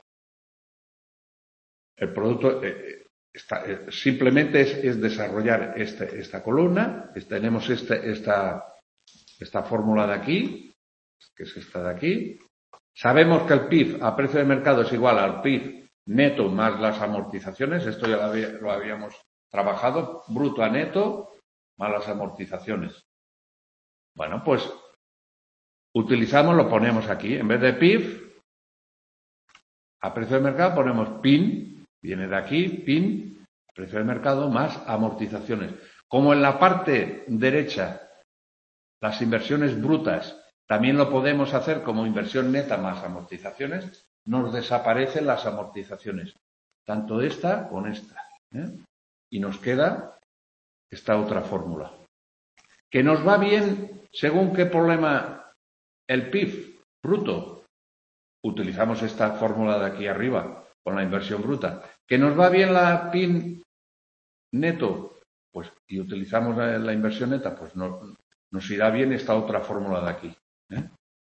El producto eh, está, eh, simplemente es, es desarrollar este, esta columna. Tenemos este, esta, esta fórmula de aquí, que es esta de aquí. Sabemos que el P I B a precio de mercado es igual al P I B neto más las amortizaciones. Esto ya lo, había, lo habíamos trabajado. Bruto a neto más las amortizaciones. Bueno, pues utilizamos, lo ponemos aquí. En vez de P I B a precio de mercado ponemos P I N. Viene de aquí, P I N, precio de mercado, más amortizaciones. Como en la parte derecha, las inversiones brutas, también lo podemos hacer como inversión neta más amortizaciones, nos desaparecen las amortizaciones. Tanto esta con esta. ¿eh? Y nos queda esta otra fórmula. ¿Que nos va bien según qué problema el P I B bruto? Utilizamos esta fórmula de aquí arriba con la inversión bruta. ¿Que nos va bien la P I N neto? Pues y utilizamos la, la inversión neta, pues no, nos irá bien esta otra fórmula de aquí. ¿eh?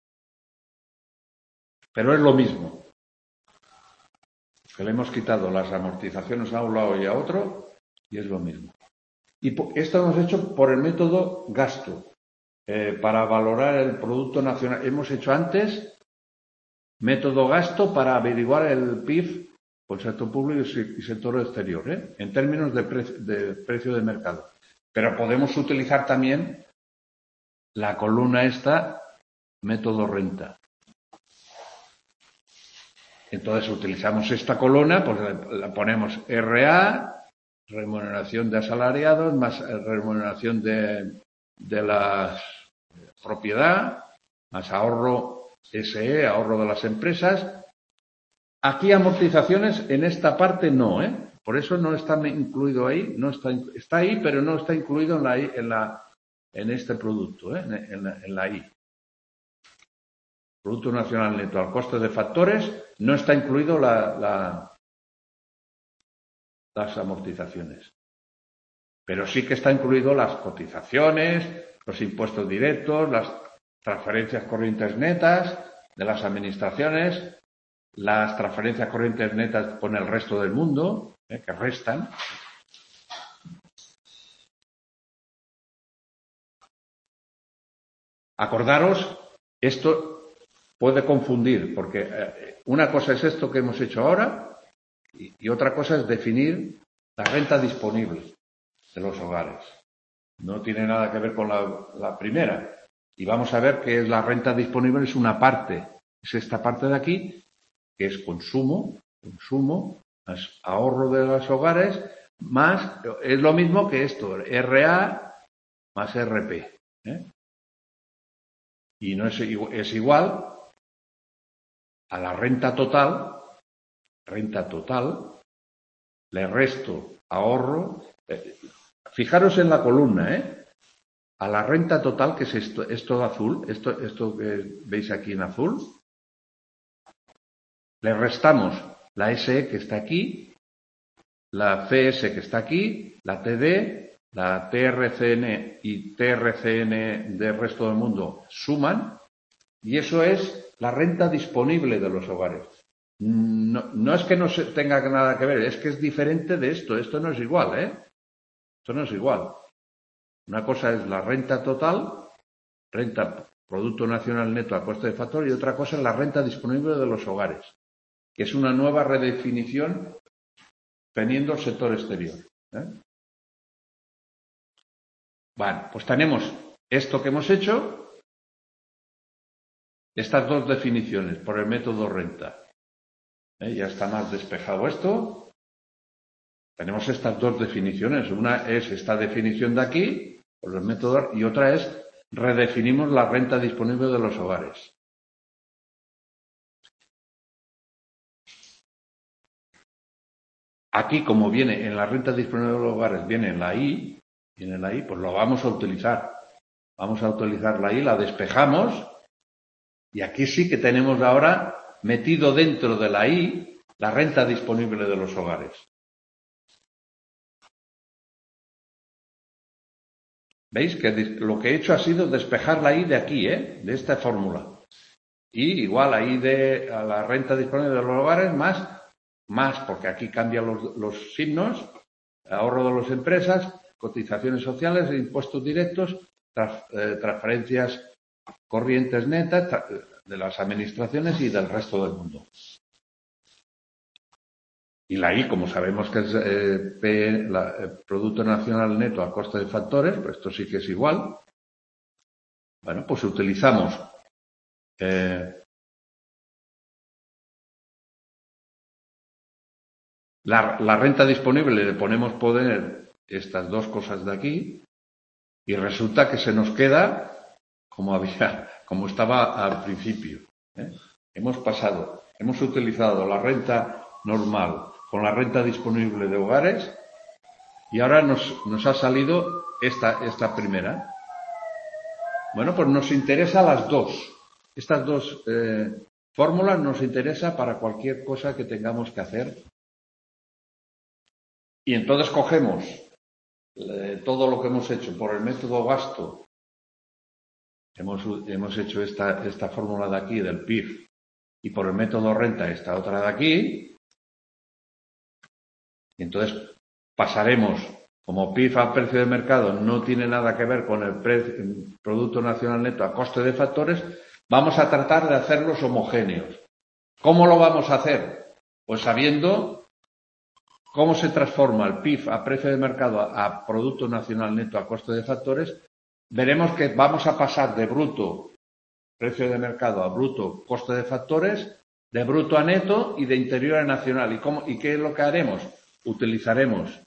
Pero es lo mismo. Que le hemos quitado las amortizaciones a un lado y a otro y es lo mismo. Y esto lo hemos hecho por el método gasto. Eh, para valorar el Producto Nacional. Hemos hecho antes método gasto para averiguar el P I B por sector público y sector exterior, ¿eh? en términos de, pre de precio de mercado. Pero podemos utilizar también la columna esta, método renta. Entonces utilizamos esta columna, pues la ponemos R A, remuneración de asalariados, más remuneración de, de la propiedad, más ahorro S E, ahorro de las empresas. Aquí amortizaciones en esta parte no, ¿eh? Por eso no está incluido ahí, no está, está ahí, pero no está incluido en la, en la, en este producto, ¿eh? en, la, en la I. Producto Nacional Neto al coste de factores, no está incluido la, la, las amortizaciones. Pero sí que está incluido las cotizaciones, los impuestos directos, las transferencias corrientes netas de las administraciones, las transferencias corrientes netas con el resto del mundo, ¿eh? que restan. Acordaros, esto puede confundir, porque una cosa es esto que hemos hecho ahora y otra cosa es definir la renta disponible de los hogares. No tiene nada que ver con la, la primera. Y vamos a ver que es la renta disponible, es una parte, es esta parte de aquí, que es consumo, consumo, más ahorro de los hogares, más, es lo mismo que esto, R A más R P. ¿eh? Y no es, es igual a la renta total, renta total, le resto ahorro. Eh, fijaros en la columna, ¿eh? A la renta total, que es esto, esto azul, esto, esto que veis aquí en azul, le restamos la S E que está aquí, la C S que está aquí, la T D, la T R C N y T R C N del resto del mundo suman, y eso es la renta disponible de los hogares. No, no es que no se tenga nada que ver, es que es diferente de esto. Esto no es igual, ¿eh? Esto no es igual. Una cosa es la renta total, renta Producto Nacional Neto a coste de factor, y otra cosa es la renta disponible de los hogares, que es una nueva redefinición teniendo el sector exterior. ¿eh? Bueno, pues tenemos esto que hemos hecho, estas dos definiciones por el método renta. ¿eh? Ya está más despejado esto. Tenemos estas dos definiciones. Una es esta definición de aquí, por el método, y otra es redefinimos la renta disponible de los hogares. Aquí, como viene en la renta disponible de los hogares, viene en la I, viene en la I, pues lo vamos a utilizar. Vamos a utilizar la I, la despejamos, y aquí sí que tenemos ahora metido dentro de la I la renta disponible de los hogares. ¿Veis? Que lo que he hecho ha sido despejar la I de aquí, ¿eh? De esta fórmula. Y igual la I de a la renta disponible de los hogares más, más, porque aquí cambian los, los signos, ahorro de las empresas, cotizaciones sociales, impuestos directos, trans, eh, transferencias corrientes netas tra, de las administraciones y del resto del mundo. Y la I, como sabemos que es eh, P, la, eh, Producto Nacional Neto a coste de factores, pues esto sí que es igual. Bueno, pues utilizamos eh, la, la renta disponible, le ponemos poner estas dos cosas de aquí y resulta que se nos queda como había, como estaba al principio. ¿eh? Hemos pasado, hemos utilizado la renta normal con la renta disponible de hogares y ahora nos, nos ha salido esta, esta primera. Bueno, pues nos interesa las dos. Estas dos eh, fórmulas nos interesa para cualquier cosa que tengamos que hacer. Y entonces cogemos eh, todo lo que hemos hecho por el método gasto. Hemos, hemos hecho esta, esta fórmula de aquí, del P I B, y por el método renta esta otra de aquí. Y entonces pasaremos, como P I B a precio de mercado no tiene nada que ver con el, precio, el Producto Nacional Neto a coste de factores, vamos a tratar de hacerlos homogéneos. ¿Cómo lo vamos a hacer? Pues sabiendo cómo se transforma el P I B a precio de mercado a, a Producto Nacional Neto a coste de factores, veremos que vamos a pasar de bruto precio de mercado a bruto coste de factores, de bruto a neto y de interior a nacional. ¿Y, cómo, y qué es lo que haremos? Utilizaremos,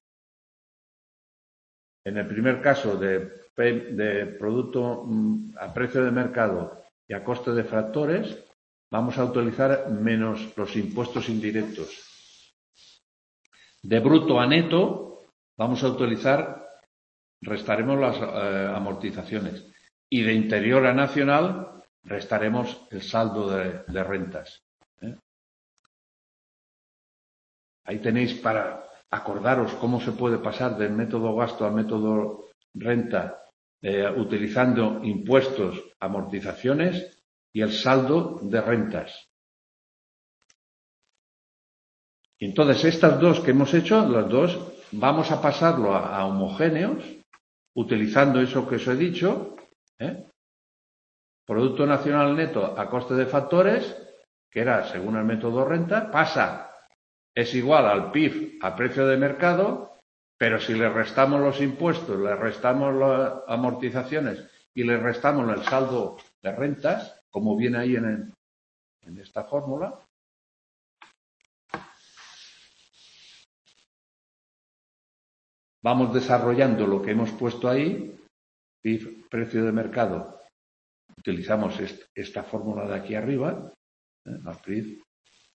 en el primer caso, de, de producto a precio de mercado y a coste de factores, vamos a utilizar menos los impuestos indirectos. De bruto a neto, vamos a utilizar, restaremos las eh, amortizaciones. Y de interior a nacional, restaremos el saldo de, de rentas. ¿eh? Ahí tenéis para acordaros cómo se puede pasar del método gasto al método renta eh, utilizando impuestos, amortizaciones y el saldo de rentas. Y entonces estas dos que hemos hecho, las dos, vamos a pasarlo a, a homogéneos utilizando eso que os he dicho, ¿eh? Producto Nacional Neto a coste de factores, que era según el método renta, pasa, es igual al P I B a precio de mercado, pero si le restamos los impuestos, le restamos las amortizaciones y le restamos el saldo de rentas, como viene ahí en, el, en esta fórmula, vamos desarrollando lo que hemos puesto ahí, P I B, precio de mercado. Utilizamos esta, esta fórmula de aquí arriba, ¿eh? Al P I B.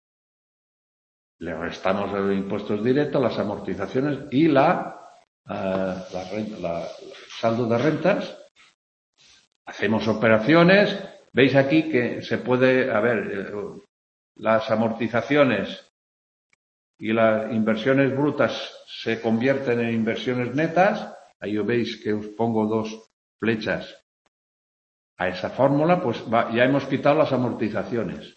Le restamos los impuestos directos, las amortizaciones y la, uh, la, renta, la, la saldo de rentas. Hacemos operaciones. Veis aquí que se puede, a ver, eh, las amortizaciones y las inversiones brutas se convierten en inversiones netas. Ahí veis que os pongo dos flechas a esa fórmula, pues va, ya hemos quitado las amortizaciones.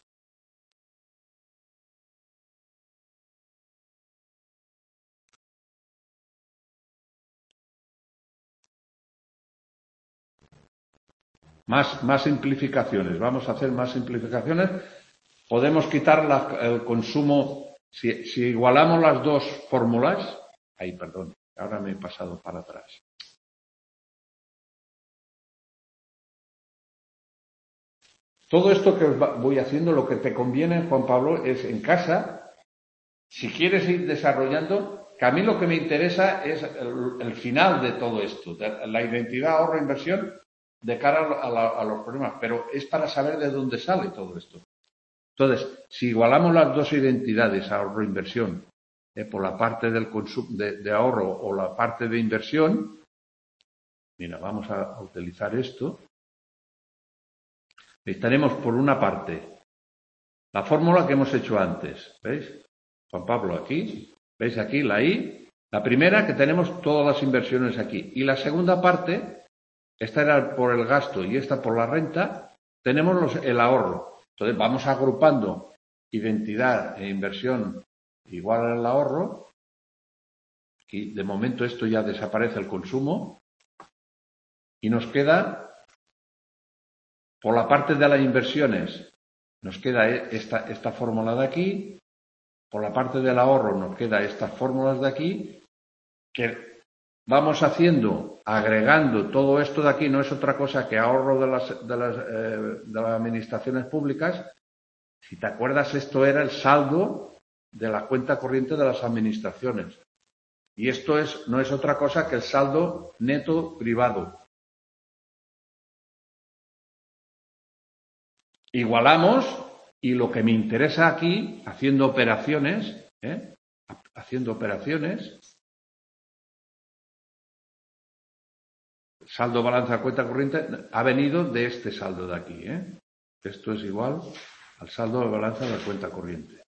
Más, más simplificaciones. Vamos a hacer más simplificaciones. Podemos quitar la, el consumo. Si, si igualamos las dos fórmulas. Ahí, perdón. Ahora me he pasado para atrás. Todo esto que os voy haciendo, lo que te conviene, Juan Pablo, es en casa, si quieres ir desarrollando, que a mí lo que me interesa es el, el final de todo esto, de la identidad, ahorro, inversión, de cara a, la, a los problemas, pero es para saber de dónde sale todo esto. Entonces, si igualamos las dos identidades, ahorro e inversión, eh, por la parte del consumo de, de ahorro o la parte de inversión, mira, vamos a, a utilizar esto. Tenemos por una parte la fórmula que hemos hecho antes, ¿veis? Juan Pablo aquí, ¿veis aquí la I? La primera que tenemos todas las inversiones aquí. Y la segunda parte, esta era por el gasto y esta por la renta, tenemos los, el ahorro. Entonces vamos agrupando identidad e inversión igual al ahorro. Y de momento esto ya desaparece el consumo. Y nos queda, por la parte de las inversiones, nos queda esta, esta fórmula de aquí. Por la parte del ahorro nos queda estas fórmulas de aquí, que vamos haciendo, agregando todo esto de aquí, no es otra cosa que ahorro de las, de las, eh, de las administraciones públicas. Si te acuerdas, esto era el saldo de la cuenta corriente de las administraciones. Y esto es, no es otra cosa que el saldo neto privado. Igualamos. Y lo que me interesa aquí, haciendo operaciones, ¿eh? haciendo operaciones, saldo balanza de cuenta corriente ha venido de este saldo de aquí, ¿eh? Esto es igual al saldo de balanza de cuenta corriente.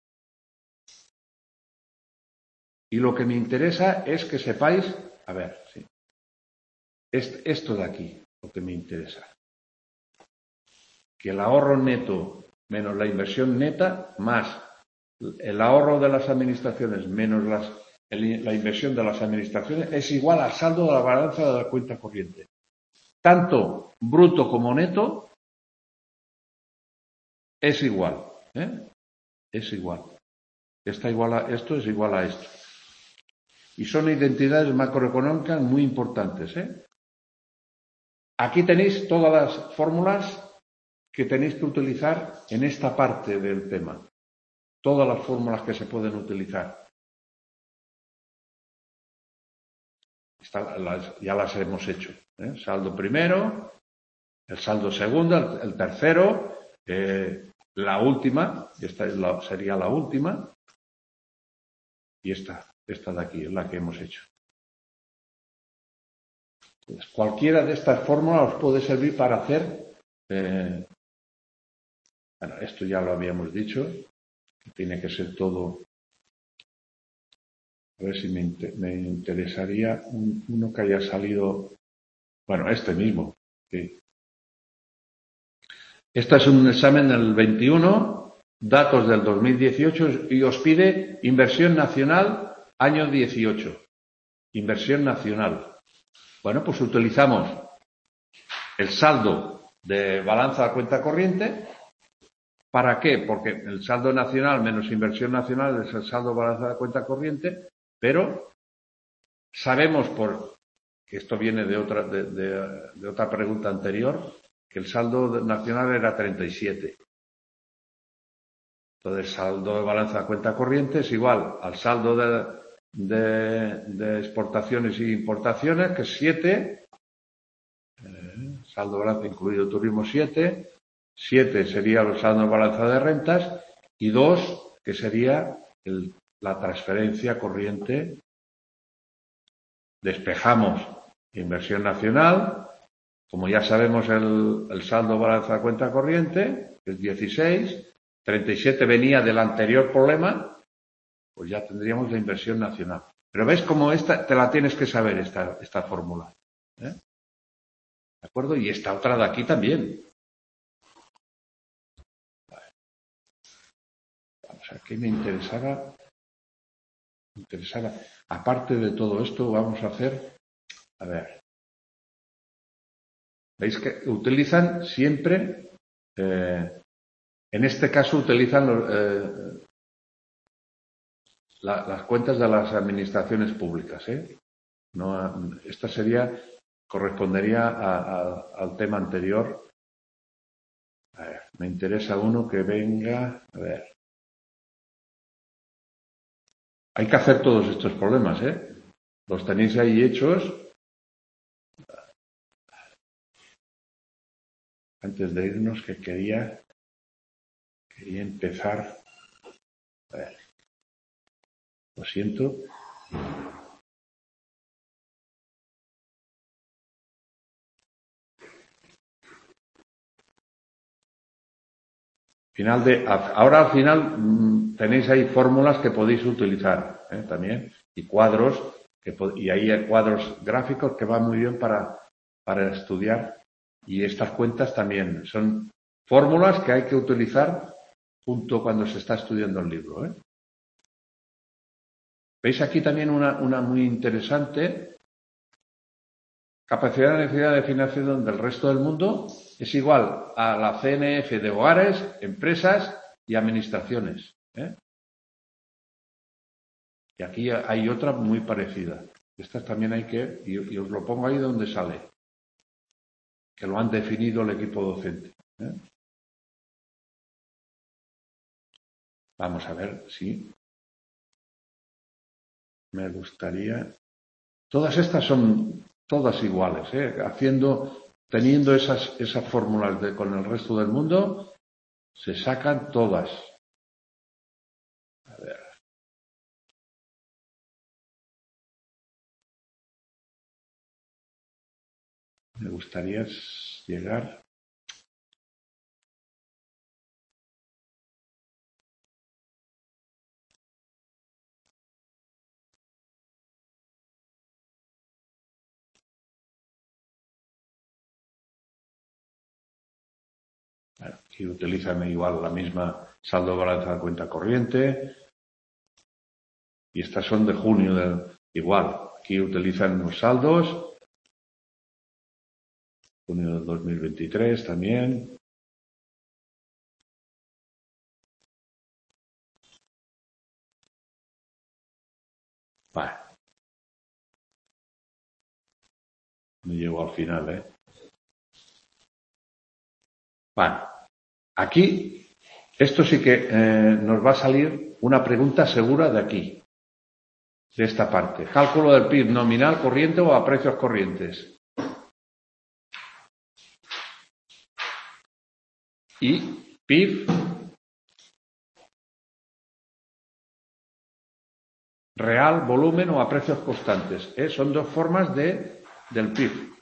Y lo que me interesa es que sepáis, a ver, sí, es esto de aquí, lo que me interesa. Que el ahorro neto menos la inversión neta más el ahorro de las administraciones menos las, el, la inversión de las administraciones es igual al saldo de la balanza de la cuenta corriente. Tanto bruto como neto es igual. ¿eh? Es igual. Está igual a, esto es igual a esto. Y son identidades macroeconómicas muy importantes. ¿eh? Aquí tenéis todas las fórmulas que tenéis que utilizar en esta parte del tema. Todas las fórmulas que se pueden utilizar. Está, las, ya las hemos hecho. ¿eh? Saldo primero, el saldo segundo, el, el tercero, eh, la última, esta es la, sería la última, y esta, esta de aquí es la que hemos hecho. Entonces, cualquiera de estas fórmulas os puede servir para hacer, eh, bueno, esto ya lo habíamos dicho, que tiene que ser todo. A ver si me, inter, me interesaría un, uno que haya salido, bueno, este mismo. Sí. Este es un examen del veintiuno, datos del dos mil dieciocho y os pide inversión nacional año dieciocho. Inversión nacional. Bueno, pues utilizamos el saldo de balanza de cuenta corriente. ¿Para qué? Porque el saldo nacional menos inversión nacional es el saldo de balanza de cuenta corriente, pero sabemos, por que esto viene de otra, de, de, de otra pregunta anterior, que el saldo nacional era treinta y siete. Entonces, saldo de balanza de cuenta corriente es igual al saldo de, de, de exportaciones y importaciones, que es siete. Eh, saldo de balanza incluido turismo siete. siete sería el saldo de balanza de rentas. Y dos, que sería el, la transferencia corriente. Despejamos inversión nacional. Como ya sabemos, el, el saldo de balanza de cuenta corriente es dieciséis. treinta y siete venía del anterior problema, pues ya tendríamos la inversión nacional. Pero ves cómo esta te la tienes que saber, esta, esta fórmula. ¿eh? ¿De acuerdo? Y esta otra de aquí también. Vale. Vamos, aquí me interesaba, me interesaba, aparte de todo esto, vamos a hacer, a ver, veis que utilizan siempre, eh, en este caso utilizan los, eh, la, las cuentas de las administraciones públicas. ¿eh? No, esta sería, correspondería a, a, al tema anterior. A ver, me interesa uno que venga. A ver. Hay que hacer todos estos problemas, ¿eh? Los tenéis ahí hechos. Antes de irnos, que quería, quería empezar. A ver. Lo siento. Final de, ahora al final mmm, tenéis ahí fórmulas que podéis utilizar ¿eh? también y cuadros que, y ahí hay cuadros gráficos que van muy bien para, para estudiar y estas cuentas también son fórmulas que hay que utilizar junto cuando se está estudiando el libro. ¿eh? Veis aquí también una, una muy interesante. Capacidad de necesidad de financiación del resto del mundo es igual a la C N F de hogares, empresas y administraciones. ¿eh? Y aquí hay otra muy parecida. Estas también hay que, y, y os lo pongo ahí donde sale, que lo han definido el equipo docente. ¿eh? Vamos a ver si me gustaría. Todas estas son todas iguales, ¿eh? haciendo, teniendo esas, esas fórmulas de, con el resto del mundo, se sacan todas. A ver. Me gustaría llegar. Aquí utilizan igual la misma saldo de balanza de cuenta corriente. Y estas son de junio, del, igual. Aquí utilizan los saldos. Junio del dos mil veintitrés también. Vale. Me llego al final, ¿eh? Vale. Aquí, esto sí que eh, nos va a salir una pregunta segura de aquí, de esta parte. Cálculo del P I B nominal corriente o a precios corrientes. Y P I B real, volumen o a precios constantes. ¿eh? Son dos formas de, del P I B.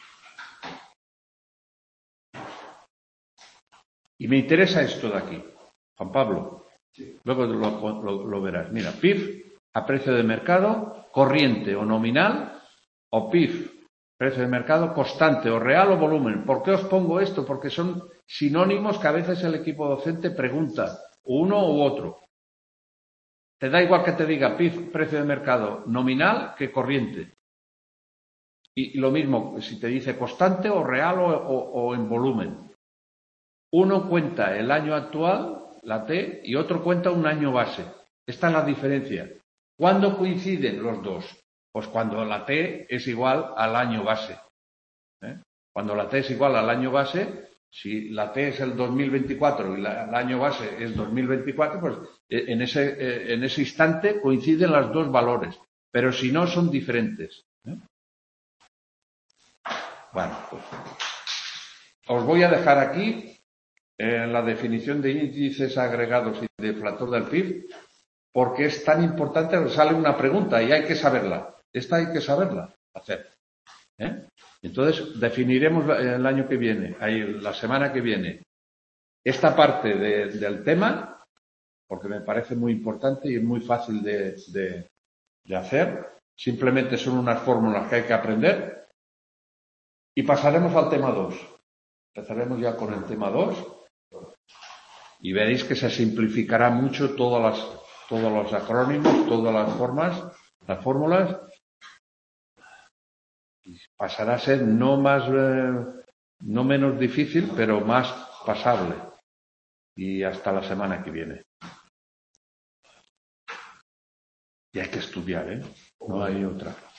Y me interesa esto de aquí, Juan Pablo. Luego lo, lo, lo verás. Mira, P I B a precio de mercado, corriente o nominal, o P I B, precio de mercado, constante o real o volumen. ¿Por qué os pongo esto? Porque son sinónimos que a veces el equipo docente pregunta, uno u otro. Te da igual que te diga P I B, precio de mercado nominal que corriente. Y lo mismo si te dice constante o real o, o, o en volumen. Uno cuenta el año actual, la T, y otro cuenta un año base. Esta es la diferencia. ¿Cuándo coinciden los dos? Pues cuando la T es igual al año base. ¿eh? Cuando la T es igual al año base, si la T es el dos mil veinticuatro y la, el año base es dos mil veinticuatro, pues en ese, en ese instante coinciden los dos valores. Pero si no, son diferentes. ¿eh? Bueno, pues os voy a dejar aquí en la definición de índices agregados y deflator del P I B, porque es tan importante que sale una pregunta y hay que saberla. Esta hay que saberla hacer. ¿eh? Entonces, definiremos el año que viene, la semana que viene, esta parte de, del tema, porque me parece muy importante y es muy fácil de, de, de hacer. Simplemente son unas fórmulas que hay que aprender. Y pasaremos al tema dos. Empezaremos ya con el tema dos. Y veréis que se simplificará mucho todas las, todos los acrónimos, todas las formas, las fórmulas. Y pasará a ser no más, eh, no menos difícil, pero más pasable. Y hasta la semana que viene. Y hay que estudiar, ¿eh? No hay otra.